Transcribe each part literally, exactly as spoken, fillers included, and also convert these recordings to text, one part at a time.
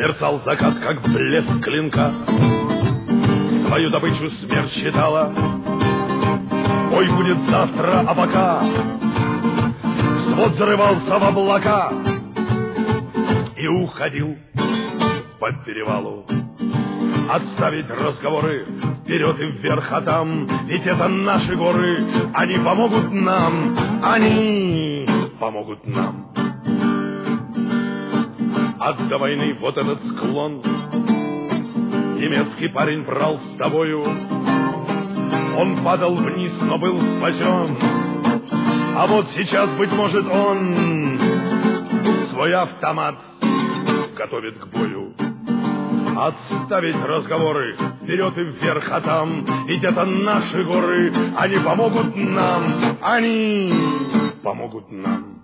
Мерцал закат, как блеск клинка. Свою добычу смерть считала. Бой будет завтра, а пока взвод зарывался в облака и уходил по перевалу. Отставить разговоры вперед и вверх, а там ведь это наши горы. Они помогут нам, они помогут нам. Ад до войны вот этот склон немецкий парень брал с тобою. Он падал вниз, но был спасен. А вот сейчас, быть может, он свой автомат готовит к бою. Отставить разговоры вперед и вверх, а там ведь это наши горы. Они помогут нам, они помогут нам.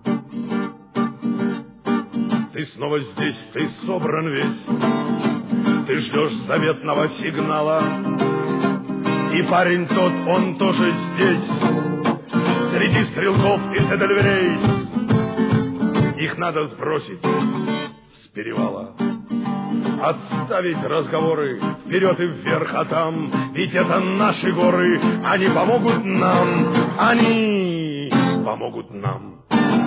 Ты снова здесь, ты собран весь. Ты ждешь заветного сигнала. И парень тот, он тоже здесь, среди стрелков и эдельвейс. Их надо сбросить с перевала. Отставить разговоры вперед и вверх, а там ведь это наши горы. Они помогут нам, они помогут нам.